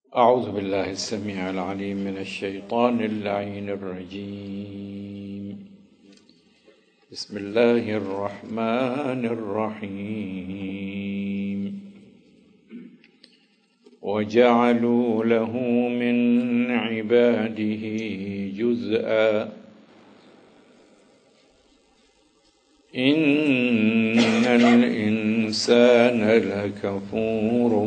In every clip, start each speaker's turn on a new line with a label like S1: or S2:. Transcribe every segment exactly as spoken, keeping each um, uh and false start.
S1: أعوذ بالله السميع العليم من الشيطان اللعين الرجيم. بسم الله الرحمن الرحيم. وجعلوا له من عباده جزءا إن الإنسان لكفور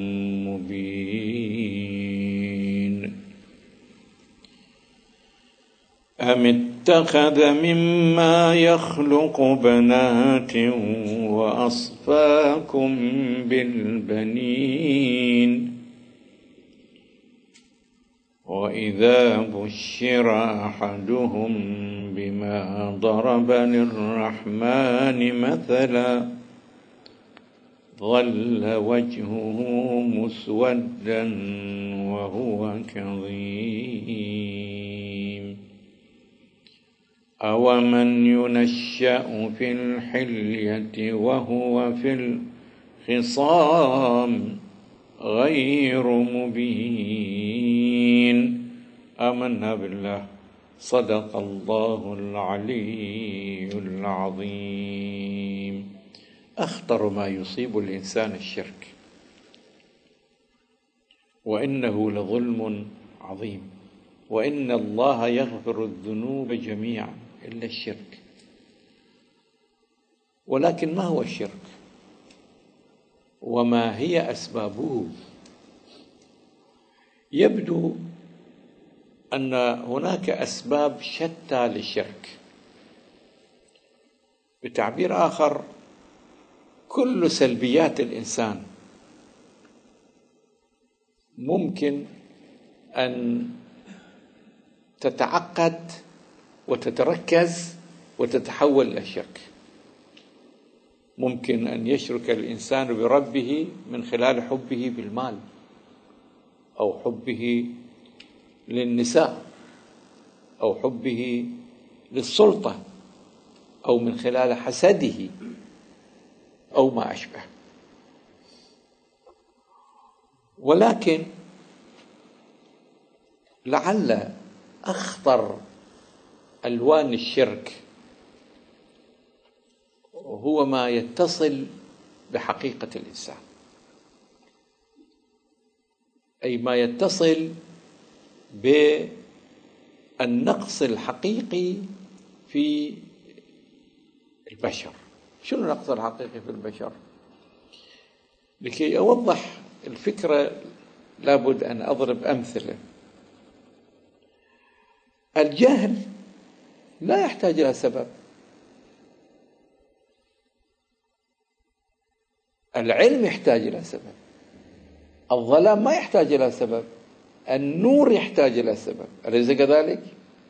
S1: مبين. أم اتخذ مما يخلق بنات وأصفاكم بالبنين وإذا بشر أحدهم بما ضرب للرحمن مثلا ظل وجهه مسودا وهو كظيم. أومن ينشأ في الحلية وهو في الخصام غير مبين. آمنا بالله. صدق الله العلي العظيم. أخطر ما يصيب الإنسان الشرك، وإنه لظلم عظيم، وإن الله يغفر الذنوب جميعا إلا الشرك. ولكن ما هو الشرك؟ وما هي أسبابه؟ يبدو أن هناك أسباب شتى للشرك. بتعبير آخر، كل سلبيات الإنسان ممكن أن تتعقد وتتركز وتتحول إلى شرك. ممكن أن يشرك الإنسان بربه من خلال حبه بالمال، أو حبه للنساء، أو حبه للسلطة، أو من خلال حسده، أو ما أشبه. ولكن لعل أخطر ألوان الشرك هو ما يتصل بحقيقة الإنسان، أي ما يتصل بالنقص الحقيقي في البشر. شنو النقص الحقيقي في البشر؟ لكي أوضح الفكرة لابد أن أضرب أمثلة. الجهل لا يحتاج إلى سبب، العلم يحتاج إلى سبب، الظلام ما يحتاج إلى سبب، النور يحتاج إلى سبب، أليس كذلك؟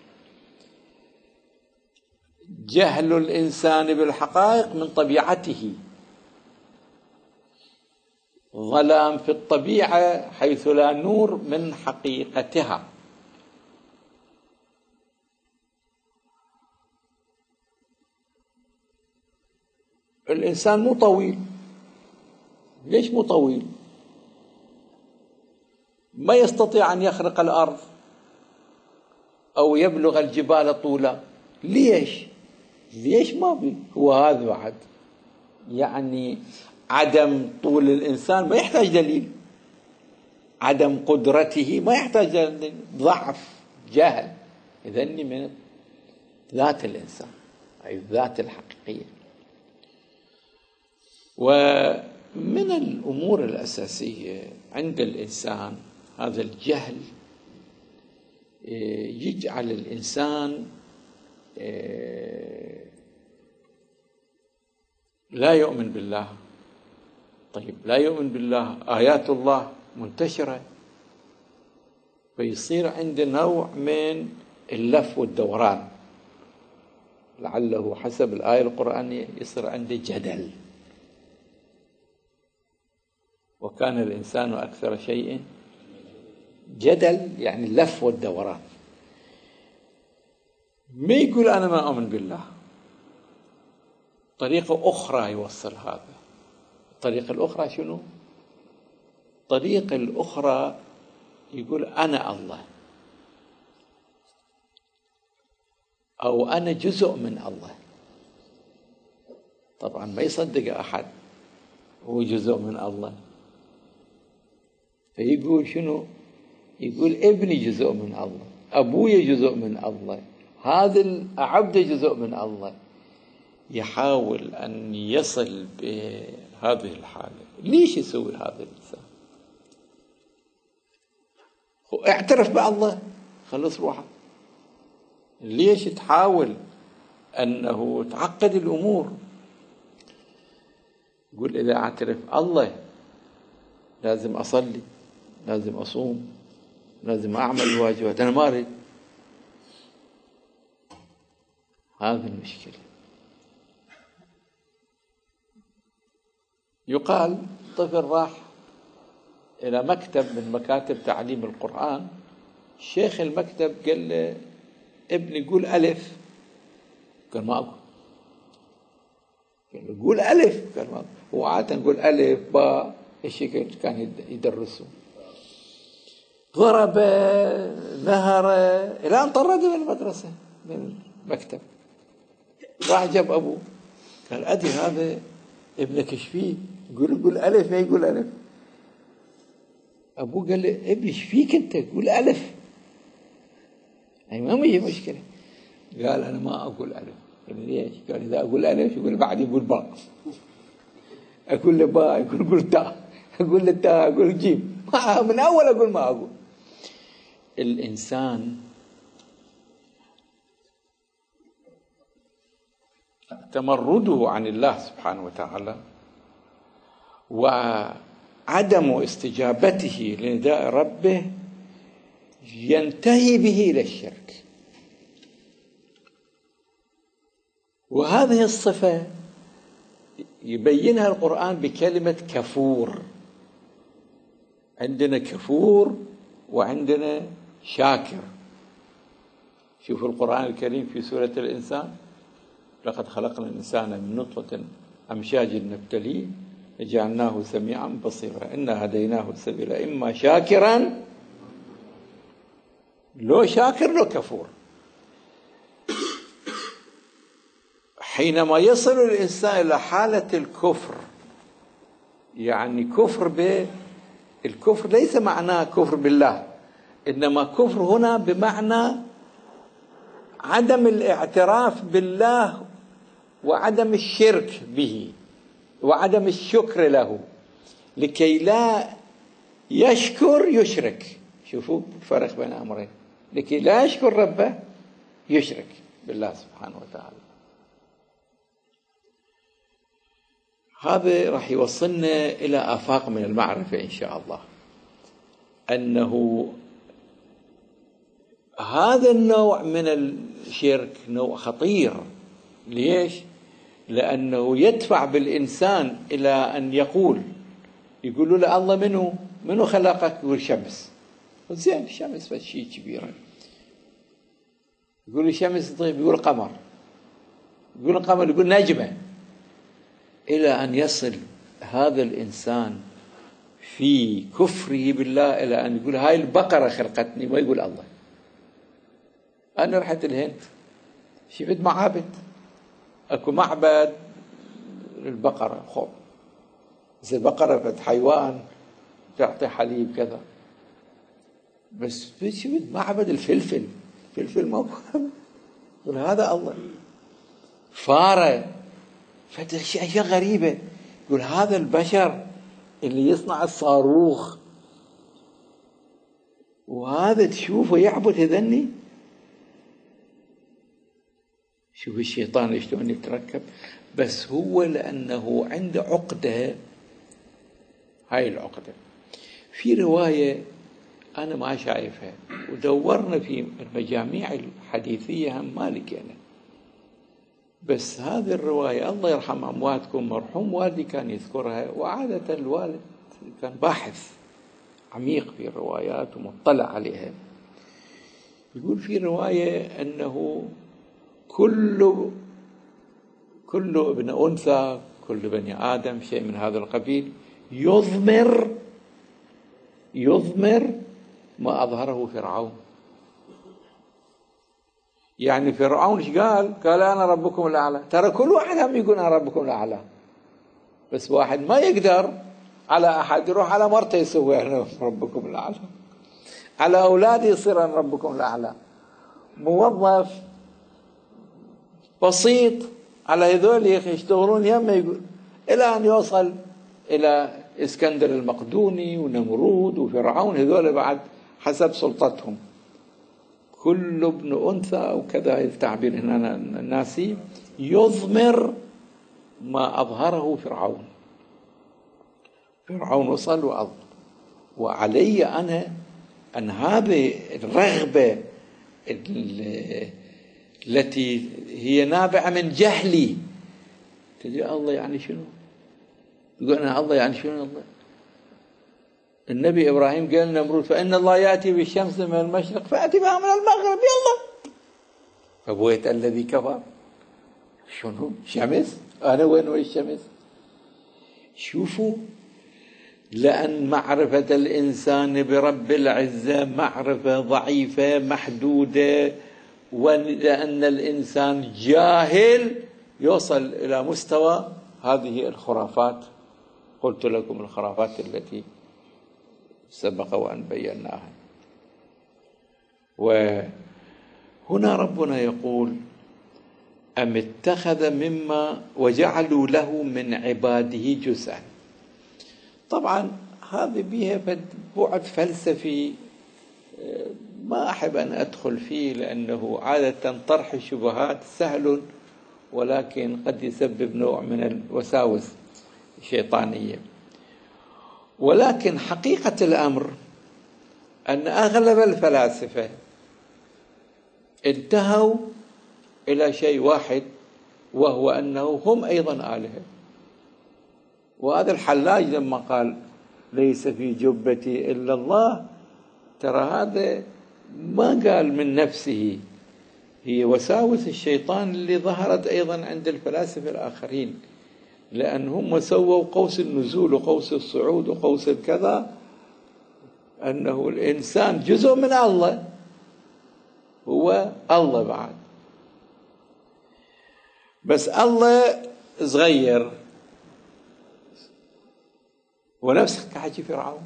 S1: جهل الإنسان بالحقائق من طبيعته، ظلام في الطبيعة حيث لا نور من حقيقتها. الإنسان مو طويل. ليش مو طويل؟ ما يستطيع أن يخرق الأرض أو يبلغ الجبال طولا. ليش؟ ليش ما بي؟ هو هذا بعد يعني عدم طول الإنسان ما يحتاج دليل، عدم قدرته ما يحتاج دليل، ضعف، جهل. إذن من ذات الإنسان، أي الذات الحقيقية. ومن الأمور الأساسية عند الإنسان هذا الجهل يجعل الإنسان لا يؤمن بالله. طيب، لا يؤمن بالله، آيات الله منتشرة، فيصير عنده نوع من اللف والدوران، لعله حسب الآية القرآنية يصير عنده جدل. وكان الإنسان أكثر شيء جدل، يعني اللف والدوران. ما يقول أنا ما أؤمن بالله، طريقة أخرى يوصل هذا. الطريقة الأخرى شنو؟ الطريقة الأخرى يقول أنا الله، أو أنا جزء من الله. طبعا ما يصدق أحد هو جزء من الله، فيقول شنو؟ يقول ابني جزء من الله، أبوي جزء من الله، هذا العبد جزء من الله. يحاول أن يصل بهذه الحالة. ليش يسوي هذا الإنسان؟ اعترف بالله، خلص روحه. ليش تحاول أنه تعقد الأمور؟ يقول إذا أعترف الله لازم أصلي، لازم أصوم، لازم أعمل الواجبات، أنا ما أريد. هذه المشكلة. يقال طفل راح إلى مكتب من مكاتب تعليم القرآن، شيخ المكتب قال له ابني قول ألف، قال ما أقول. قال له قول ألف، قال ما أقول. هو عادة نقول ألف باء، الشيء كان يدرسه. ضرب نهر إلى أن طرده من المدرسة من المكتب. راح جاب أبوه قال أدي هذا ابنك ايش فيه؟ يقول يقول ألف، ما يقول ألف. أبوه قال له ابني ايش فيك أنت؟ قول ألف. أي ما هي مشكلة. قال أنا ما أقول ألف. قال ليش؟ قال إذا أقول ألف يقول بعد يقول باء، أقول له باء يقول قول تاء، أقول له تاء أقول جيم، من أول أقول ما أقول. الإنسان تمرده عن الله سبحانه وتعالى وعدم استجابته لنداء ربه ينتهي به إلى الشرك. وهذه الصفة يبينها القرآن بكلمة كفور. عندنا كفور وعندنا شاكر. شوفوا القرآن الكريم في سورة الإنسان: لقد خلقنا الإنسان من نطفة أمشاج نبتليه جعلناه سميعا بصيرا إنا هديناه السبيل إما شاكرا لو شاكر لو كفور. حينما يصل الإنسان إلى حالة الكفر، يعني كفر ب الكفر ليس معناه كفر بالله، إنما كفر هنا بمعنى عدم الاعتراف بالله وعدم الشرك به وعدم الشكر له، لكي لا يشكر يشرك. شوفوا الفرق بين أمرين: لكي لا يشكر ربه يشرك بالله سبحانه وتعالى. هذا راح يوصلنا إلى آفاق من المعرفة إن شاء الله، أنه هذا النوع من الشرك نوع خطير. ليش؟ لأنه يدفع بالإنسان إلى أن يقول يقولوا له الله منو منو خلقك؟ يقول شمس. زين الشمس بس شيء كبير. يقول الشمس طيب، يقول قمر، يقول القمر، يقول نجمة، إلى أن يصل هذا الإنسان في كفره بالله إلى أن يقول هاي البقرة خلقتني، ما يقول الله. أنا رحت الهند شفت معابد، أكو معبد للبقرة، خب بس البقرة فت حيوان تعطي حليب كذا، بس شفت معبد الفلفل، فلفل موجود، يقول هذا الله. فارة فت أشياء غريبة، يقول هذا البشر اللي يصنع الصاروخ، وهذا تشوفه يعبد هذني. شوف الشيطان شلون يتركب، بس هو لأنه عنده عقدة. هاي العقدة في رواية أنا ما شايفها، ودورنا في المجاميع الحديثية هم ما لقينا، بس هذه الرواية الله يرحم أمواتكم، مرحوم والدي كان يذكرها، وعادة الوالد كان باحث عميق في الروايات ومطلع عليها. يقول في رواية أنه كل كل ابن أنثى، كل بني آدم، شيء من هذا القبيل، يضمر يضمر ما أظهره فرعون. يعني فرعون ايش قال؟ قال أنا ربكم الأعلى. ترى كل واحد هم يقول أنا ربكم الأعلى، بس واحد ما يقدر على أحد يروح على مرته يسوي أنا ربكم الأعلى، على أولادي يصير أنا ربكم الأعلى. موظف بسيط على هذول يشتغلون يما يقول، إلى أن يوصل إلى اسكندر المقدوني ونمرود وفرعون، هذول بعد حسب سلطتهم. كل ابن أنثى أو كذا التعبير هنا الناسي يضمر ما أظهره فرعون. فرعون وصل وأظهر، وعلي أنا أن هذه الرغبة التي هي نابعة من جهلي تجي الله يعني شنو؟ يقول أنا الله يعني شنو الله؟ النبي إبراهيم قال نمرود فإن الله يأتي بالشمس من المشرق فأتي بها من المغرب، يلا. فبويت الذي كفر، شنو شمس؟ أنا وين وين الشمس؟ شوفوا، لأن معرفة الإنسان برب العزة معرفة ضعيفة محدودة، ولأن الإنسان جاهل يوصل إلى مستوى هذه الخرافات. قلت لكم الخرافات التي سبق وأن بيناها. وهنا ربنا يقول أم اتخذ مما وجعلوا له من عباده جزءا. طبعا هذه بها بعد فلسفي ما أحب أن أدخل فيه، لأنه عادة طرح الشبهات سهل ولكن قد يسبب نوع من الوساوس الشيطانية. ولكن حقيقة الأمر أن أغلب الفلاسفة انتهوا إلى شيء واحد، وهو أنه هم أيضا آلهة. وهذا الحلاج لما قال ليس في جبتي إلا الله، ترى هذا ما قال من نفسه، هي وساوس الشيطان اللي ظهرت أيضا عند الفلاسفة الآخرين، لأنهم سووا قوس النزول وقوس الصعود وقوس الكذا، أنه الإنسان جزء من الله، هو الله بعد، بس الله صغير. ونفس كحكي فرعون.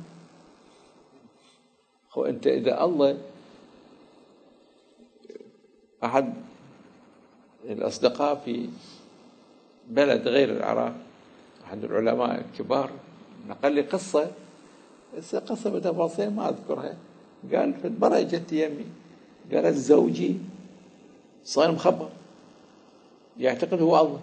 S1: خو أنت إذا الله، أحد الأصدقاء في بلد غير العراق، أحد العلماء الكبار، نقل لي قصة، بس قصة بتفاصيل ما أذكرها. قال في المرة جت يمي قالت زوجي صار مخبر يعتقد هو الله.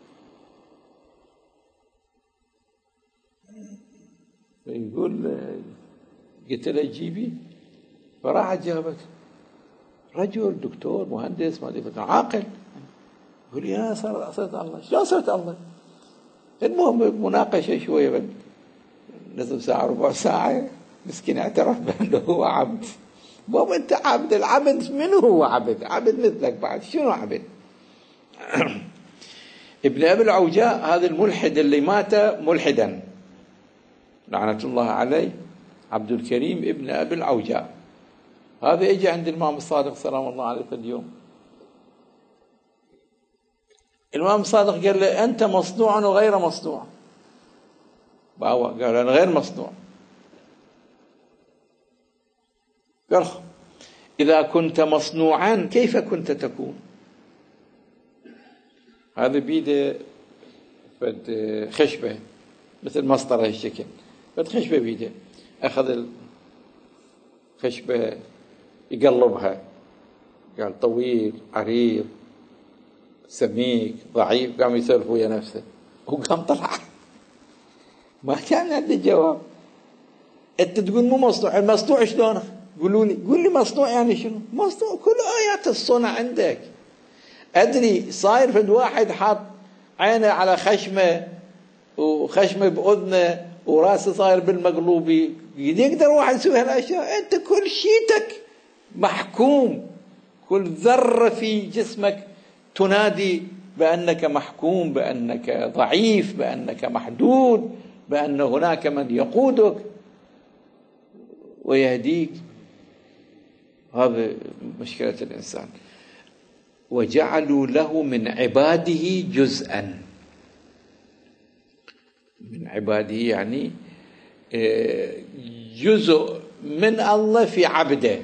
S1: يقول قلت له جيبي، فراحت جابت رجل دكتور مهندس ما ادري عاقل. يقول لي انا صرت الله. شلون صرت الله؟ المهم مناقشه شويه بعد نصف ساعه ربع ساعه، مسكين اعترف بانه هو عبد. بابا انت عبد، العبد من هو عبد؟ عبد مثلك بعد، شنو عبد؟ ابن ابي العوجاء هذا الملحد اللي مات ملحدا لعنة الله عليه، عبد الكريم ابن أبي العوجاء، هذا اجى عند الإمام الصادق سلام الله عليه في اليوم. الإمام الصادق قال له أنت مصنوع وغير مصنوع. قال أنا غير مصنوع. قال إذا كنت مصنوعا كيف كنت تكون؟ هذا بيده فد خشبة مثل مسطرة هالشكل، فد خشبة بيده، أخذ الخشبة يقلبها، قال طويل عريض سميك ضعيف، قام يسولف ويا نفسه وقام طلع. ما كان عنده جواب. انت تقول مو مصنوع، المصنوع شلونه؟ قولوا لي، قول لي مصنوع يعني شنو؟ مصنوع كل آيات الصنع عندك. أدري صاير فد واحد حاط عينه على خشمه وخشمه بأذنه وراسه صاير بالمقلوبي، يقدر واحد يسوي هالأشياء؟ أنت كل شيتك محكوم، كل ذرة في جسمك تنادي بأنك محكوم، بأنك ضعيف، بأنك محدود، بأن هناك من يقودك ويهديك. هذا مشكلة الإنسان. وجعلوا له من عباده جزءا، من عباده يعني جزء من الله في عبده.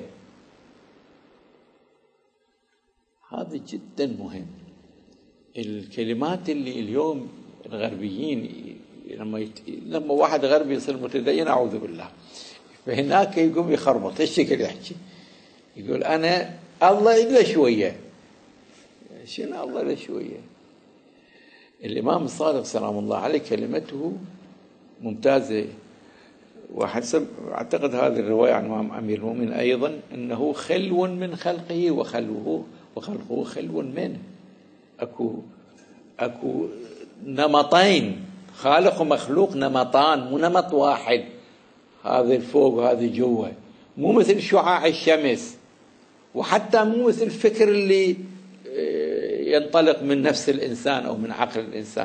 S1: هذا جدا مهم. الكلمات اللي اليوم الغربيين لما يت... لما واحد غربي يصير متدين أعوذ بالله، فهناك يقوم يخربط ايش شكل يحكي، يقول أنا الله إلا شوية. شنو الله إلا شوية؟ الإمام الصادق سلام الله عليه كلمته ممتازة، وحسب أعتقد هذه الرواية عن الإمام أمير المؤمنين أيضا أنه خلو من خلقه وخلوه وخلقه خلو منه. أكو أكو نمطين، خالق ومخلوق نمطان، مو نمط واحد، هذا الفوق وهذا جوا، مو مثل شعاع الشمس، وحتى مو مثل الفكر اللي ينطلق من نفس الإنسان أو من عقل الإنسان،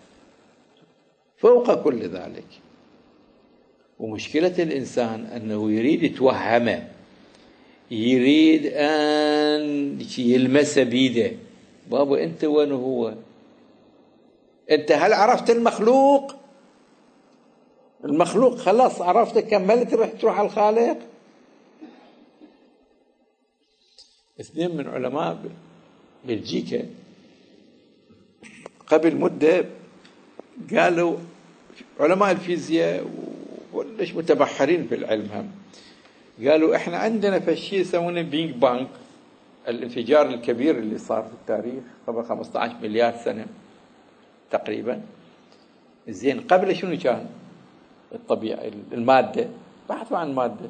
S1: فوق كل ذلك. ومشكلة الإنسان أنه يريد يتوهمه، يريد أن يلمسه بيده. بابا أنت وين هو؟ أنت هل عرفت المخلوق؟ المخلوق خلاص عرفت، كملت، رح تروح على الخالق. اثنين من علماء بلجيكا قبل مدة قالوا، علماء الفيزياء وليش متبحرين في العلم هم، قالوا احنا عندنا فشي يسمونه بينج بانج، الانفجار الكبير اللي صار في التاريخ قبل خمسة عشر مليار سنة تقريبا. زين قبل شنو كان الطبيعة المادة؟ بحثوا عن المادة،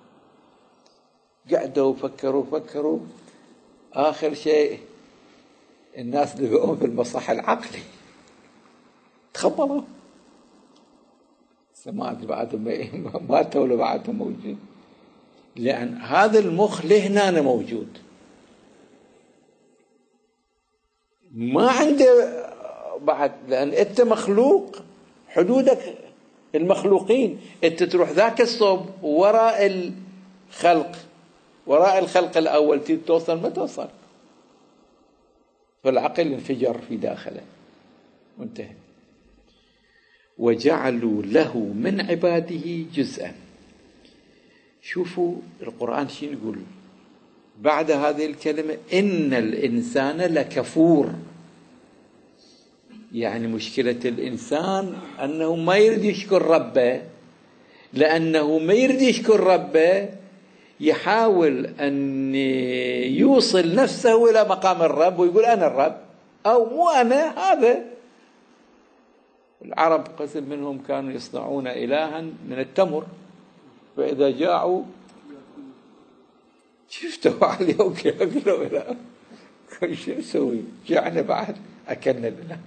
S1: قعدوا فكروا فكروا آخر شيء الناس لقوهم في المصح العقلي، تخبروا سمعت بعدهم ماتوا ولا بعدهم موجود، لأن هذا المخ لهنا موجود، ما عنده بعد، لأن أنت مخلوق، حدودك المخلوقين، أنت تروح ذاك الصوب وراء الخلق، وراء الخلق الأول توصل ما توصل، فالعقل انفجر في داخله وانتهى. وجعلوا له من عباده جزءا. شوفوا القرآن شو يقول بعد هذه الكلمة، إن الإنسان لكفور. يعني مشكلة الإنسان أنه ما يريد يشكر ربه، لأنه ما يريد يشكر ربه يحاول أن يوصل نفسه إلى مقام الرب ويقول أنا الرب، أو مو أنا هذا. العرب قسم منهم كانوا يصنعون إلها من التمر، فإذا جاعوا شفتوا عليه وكيأكلوا إله، شو نسوي؟ جعنا بعد أكلنا الإله.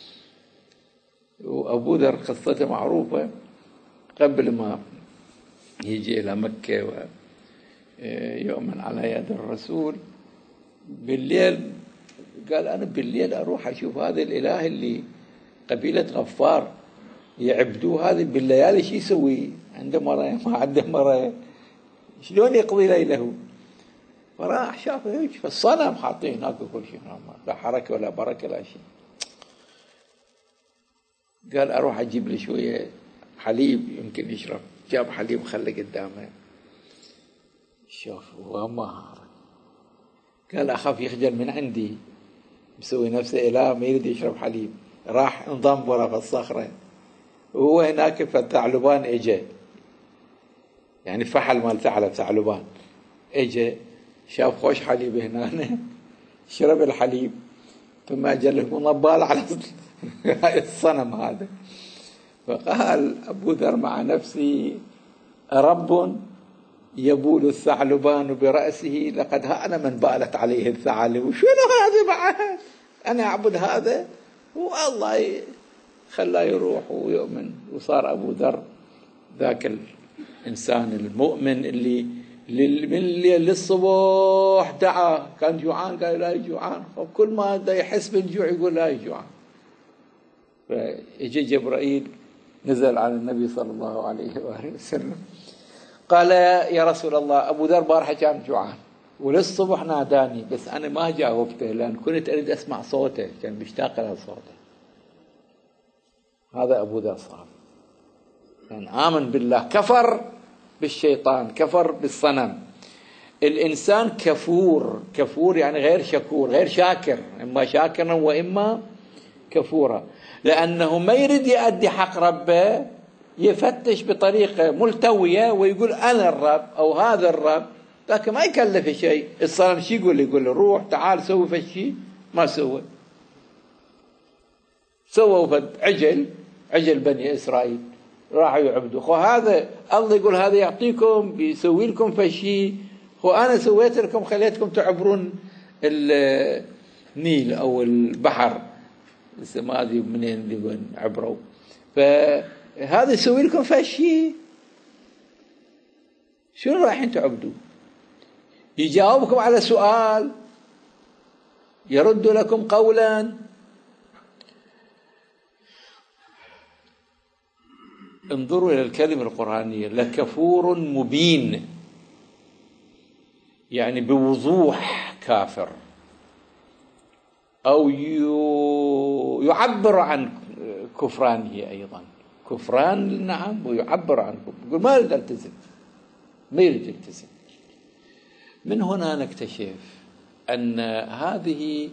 S1: وأبو ذر قصته معروفة، قبل ما يجي إلى مكة ويؤمن على يد الرسول، بالليل قال أنا بالليل أروح أشوف هذا الإله اللي قبيلة غفار يعبدوه، هذا بالليالي شو يسوي؟ عنده مرايا ما عنده مرايا، شلون يقضي ليله؟ فراح شاف هيك فالصنم حاطين هناك وكل شيء، لا حركة ولا بركة لا شيء. قال أروح أجيب لي شوية حليب يمكن يشرب، جاب حليب خلى قدامه، شوف وما قال أخاف يخجل من عندي، مسوي نفسه إله ما يريد يشرب حليب، راح انضم ورا في الصخرة، وهو هناك فالثعلبان اجى، يعني فحل مال ثعلب ثعلبان اجى شاف خوش حليب هنا شرب الحليب، ثم اجى له نبال على الصنم هذا. فقال أبو ذر مع نفسه رب يبول الثعلبان برأسه لقد هان من بالت عليه الثعالب. وشنو هذا بعد؟ أنا أعبد هذا والله خلاه يروح ويؤمن. وصار أبو ذر ذاك الإنسان المؤمن اللي من الليل للصبح دعا، كان جوعان قال لا جوعان، وكل ما دا يحس بالجوع يقول لا جوعان. فإجى جبرائيل نزل على النبي صلى الله عليه وآله وسلم قال يا رسول الله أبو ذر بارحة كان جوعان، وللصبح ناداني بس أنا ما جاوبته لأن كنت أريد أسمع صوته، كان مشتاق إلى صوته. هذا أبو ذر الصغر كان آمن بالله، كفر بالشيطان، كفر بالصنم. الإنسان كفور، كفور يعني غير شكور، غير شاكر، إما شاكرا وإما كفورا، لأنه ما يريد يؤدي حق ربه، يفتش بطريقة ملتوية ويقول أنا الرب أو هذا الرب، لكن ما يكلف شيء. الصنم شي يقول؟ يقول له روح تعال سوي فشي، ما سوى. سووا فد عجل، عجل بني إسرائيل، راحوا يعبدوا. خو هذا الله يقول هذا يعطيكم بيسوي لكم فشي، خو أنا سويت لكم، خليتكم تعبرون النيل أو البحر، ما أدري منين اللي وين عبروا، فهذا يسوي لكم فشي، شنو رايحين تعبدوا؟ يجاوبكم على سؤال، يرد لكم قولا. انظروا إلى الكلمة القرآنية، لكفور مبين، يعني بوضوح كافر، أو يعبر عن كفرانه أيضا، كفران نعم ويعبر عنه، يقول ما يريد التزم، ما يريد يلتزم. من هنا نكتشف أن هذه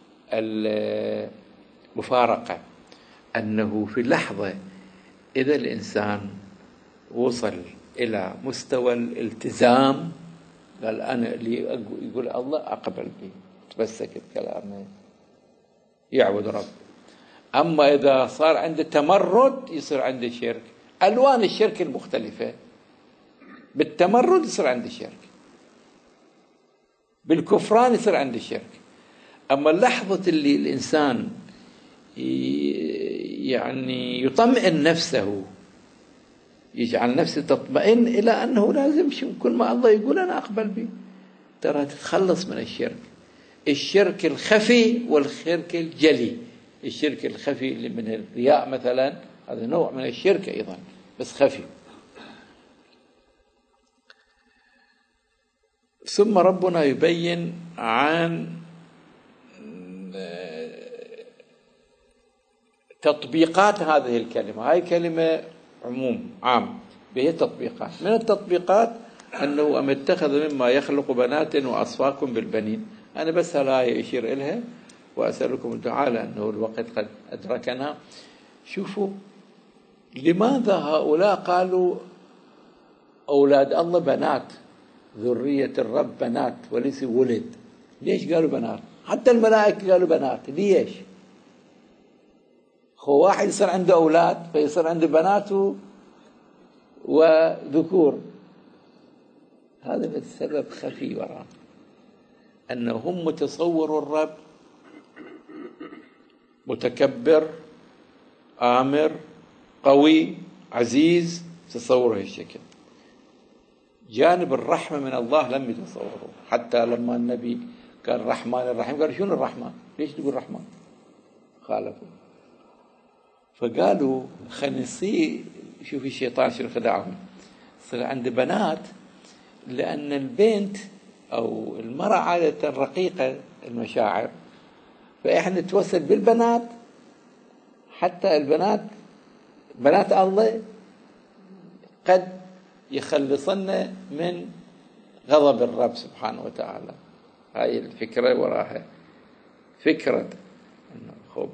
S1: المفارقة، أنه في لحظة إذا الإنسان وصل إلى مستوى الالتزام، قال أنا اللي يقول الله أقبل به، تمسك بكلامه، يعبد رب. أما إذا صار عنده تمرد يصير عنده شرك. ألوان الشرك المختلفة، بالتمرد يصير عنده شرك، بالكفران يصير عنده شرك. أما اللحظة اللي الإنسان يعني يطمئن نفسه، يجعل نفسه تطمئن إلى أنه لازم كل ما الله يقول أنا أقبل به، ترى تتخلص من الشرك، الشرك الخفي والشرك الجلي. الشرك الخفي اللي من الرياء مثلا، هذا نوع من الشرك أيضا بس خفي. ثم ربنا يبين عن تطبيقات هذه الكلمة. هاي كلمة عموم عام، بهي تطبيقات. من التطبيقات أنه أم اتخذ مما يخلق بنات وأصفاكم بالبنين. أنا بس هالآية أشير إلها وأسألكم الدعاء لأنه الوقت قد أدركنا. شوفوا لماذا هؤلاء قالوا أولاد الله بنات، ذرية الرب بنات وليس ولد؟ ليش قالوا بنات؟ حتى الملائكة قالوا بنات، ليش؟ خو واحد يصير عنده أولاد فيصير عنده بنات وذكور، هذا السبب خفي وراء، أنهم متصوروا الرب متكبر آمر قوي عزيز، تصوروا هالشكل. جانب الرحمة من الله لم يتصوروا، حتى لما النبي قال الرحمن الرحيم قالوا شنو الرحمن؟ ليش تقول الرحمن؟ خالفوا، فقالوا خلينا نصير. شوف الشيطان شنو خدعهم، صار عنده بنات، لأن البنت أو المرأة عادة رقيقة المشاعر، فإحنا نتوسل بالبنات، حتى البنات بنات الله قد يخلصنا من غضب الرب سبحانه وتعالى. هاي الفكرة وراها فكرة إنه خب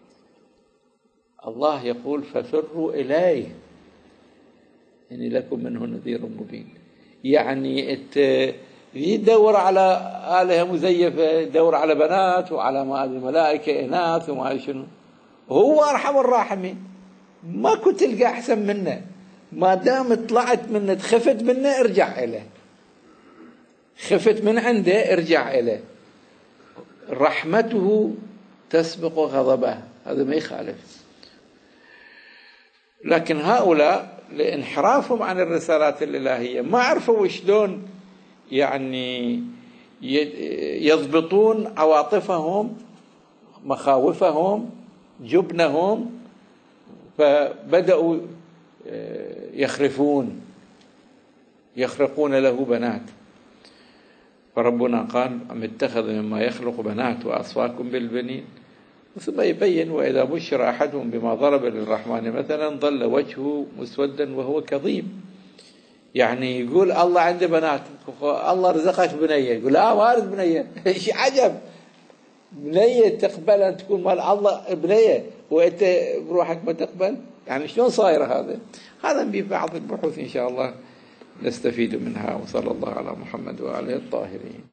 S1: الله يقول ففروا إليه إني لكم منه نذير مبين. يعني يدور على آلهة مزيفة، يدور على بنات وعلى ما أدري ملائكة إناث وما أدري شنو. هو أرحم الراحمين، ما كنت تلقى أحسن منه، ما دام طلعت منه خفت منه ارجع إليه، خفت من عنده ارجع إليه. رحمته تسبق غضبه، هذا ما يخالف. لكن هؤلاء لانحرافهم عن الرسالات الإلهية ما عرفوا شلون يعني يضبطون عواطفهم مخاوفهم جبنهم، فبدأوا يخرفون يخرقون له بنات. فربنا قال أم اتخذ مما يخلق بنات وأصفاكم بالبنين، ثم يبين وإذا بشر أحدهم بما ضرب للرحمن مثلا ظل وجهه مسودا وهو كظيم. يعني يقول الله عنده بنات، الله رزقك بنية، يقول لا ما أريد بنية. إيش عجب، بنية تقبل أن تكون مال الله بنية وأنت بروحك ما تقبل؟ يعني شلون صاير هذا؟ هذا ببعض البحوث إن شاء الله نستفيد منها. وصلى الله على محمد وآله الطاهرين.